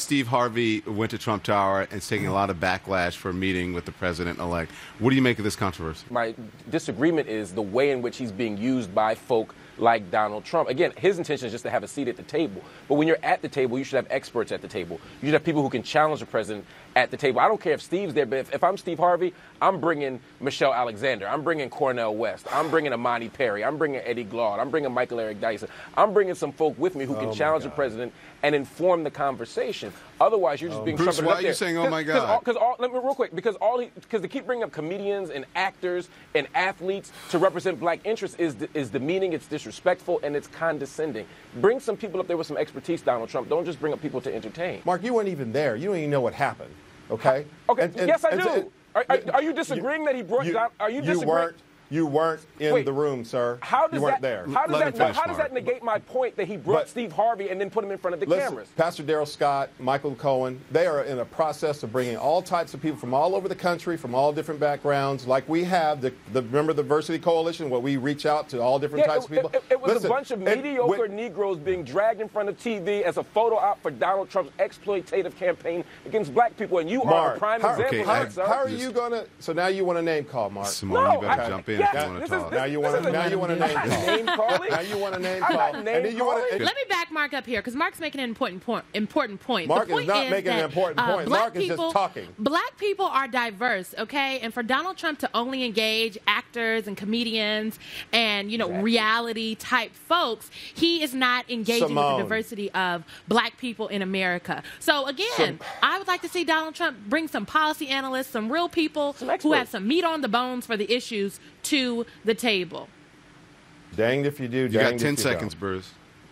Steve Harvey went to Trump Tower and is taking a lot of backlash for meeting with the president-elect. What do you make of this controversy? My disagreement is the way in which he's being used by folk like Donald Trump. Again, his intention is just to have a seat at the table. But when you're at the table, you should have experts at the table. You should have people who can challenge the president at the table. I don't care if Steve's there, but if I'm Steve Harvey, I'm bringing Michelle Alexander. I'm bringing Cornel West. I'm bringing Amani Perry. I'm bringing Eddie Glaude. I'm bringing Michael Eric Dyson. I'm bringing some folk with me who can challenge the president and inform the conversation. Otherwise, you're just being Bruce, trumpeted why up are there. you saying, oh, my God? Let me real quick, because they keep bringing up comedians and actors and athletes to represent black interests is demeaning, it's disrespectful, and it's condescending. Bring some people up there with some expertise, Donald Trump. Don't just bring up people to entertain. Mark, you weren't even there. You don't even know what happened, okay? Okay, yes, I do. Are you disagreeing that he brought down? Are you disagreeing? You weren't in the room, sir. How does you weren't there. How does that negate my point that he brought Steve Harvey and then put him in front of the cameras? Pastor Darrell Scott, Michael Cohen, they are in a process of bringing all types of people from all over the country, from all different backgrounds, like we have. Remember the Diversity Coalition, where we reach out to all different types of people? It was a bunch of mediocre Negroes being dragged in front of TV as a photo op for Donald Trump's exploitative campaign against black people, and you are a prime example of that, sir. How are you going to? So now you want a name call, Mark? Simone, you better jump in. Now you want a name call. Now you want a name call. Let me back Mark up here, because Mark's making an important point. Mark the point is not making an important point. Mark is just talking. Black people are diverse, okay? And for Donald Trump to only engage actors and comedians and, reality-type folks, he is not engaging with the diversity of black people in America. So, again, I would like to see Donald Trump bring some policy analysts, some real people who have some meat on the bones for the issues to the table. Danged if you do, you got 10 if you seconds, don't. Bruce.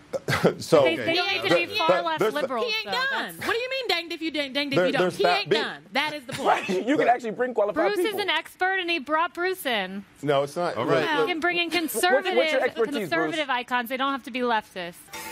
So they need to be far less liberal. He ain't done. What do you mean danged if you don't? He ain't done. That is the point. You can actually bring qualified people. Bruce is an expert, and he brought Bruce in. No, it's not. All right. You can bring in conservative What's your expertise, Bruce? icons. They don't have to be leftist.